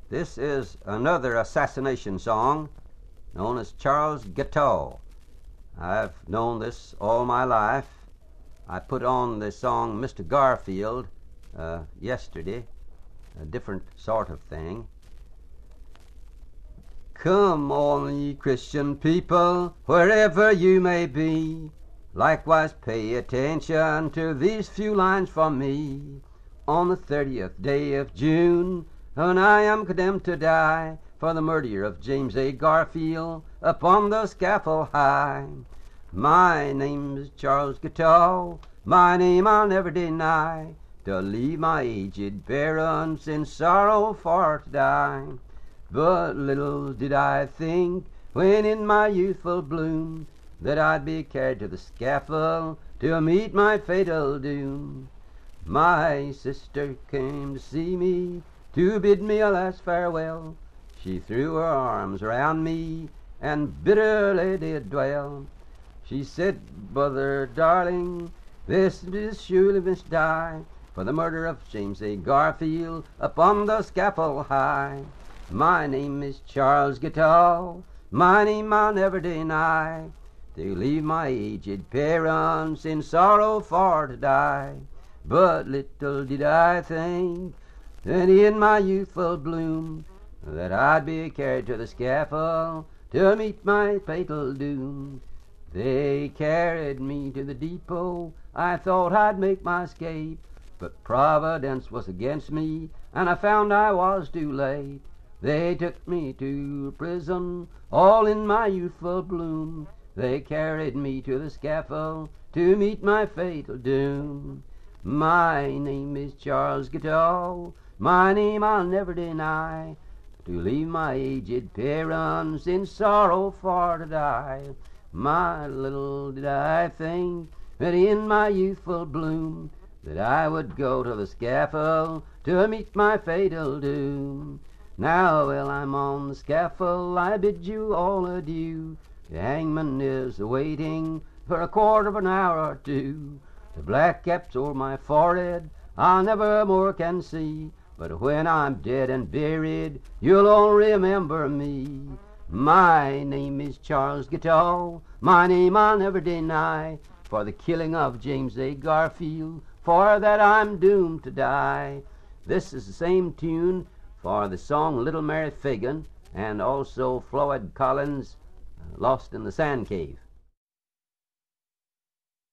This is another assassination song known as Charles Guiteau. I've known this all my life. I put on the song Mr. Garfield yesterday, a different sort of thing. Come on, ye Christian people, wherever you may be, likewise pay attention to these few lines from me. On the 30th day of June, when I am condemned to die for the murder of James A. Garfield upon the scaffold high, my name is Charles Guiteau, my name I'll never deny, to leave my aged parents in sorrow for to die. But little did I think, when in my youthful bloom, that I'd be carried to the scaffold to meet my fatal doom. My sister came to see me, to bid me a last farewell. She threw her arms round me, and bitterly did dwell. She said, "Brother darling, this is surely must die, for the murder of James A. Garfield upon the scaffold high. My name is Charles Guiteau, my name I'll never deny, to leave my aged parents in sorrow for to die. But little did I think, that in my youthful bloom, that I'd be carried to the scaffold to meet my fatal doom. They carried me to the depot, I thought I'd make my escape, but Providence was against me, and I found I was too late. They took me to prison, all in my youthful bloom. They carried me to the scaffold to meet my fatal doom. My name is Charles Guiteau, my name I'll never deny, to leave my aged parents in sorrow for to die. My little did I think, that in my youthful bloom, that I would go to the scaffold to meet my fatal doom. Now, while I'm on the scaffold, I bid you all adieu. The hangman is awaiting for a quarter of an hour or two. The black caps o'er my forehead I never more can see, but when I'm dead and buried, you'll all remember me. My name is Charles Guiteau, my name I'll never deny, for the killing of James A. Garfield, for that I'm doomed to die. This is the same tune for the song Little Mary Fagin, and also Floyd Collins' Lost in the Sand Cave.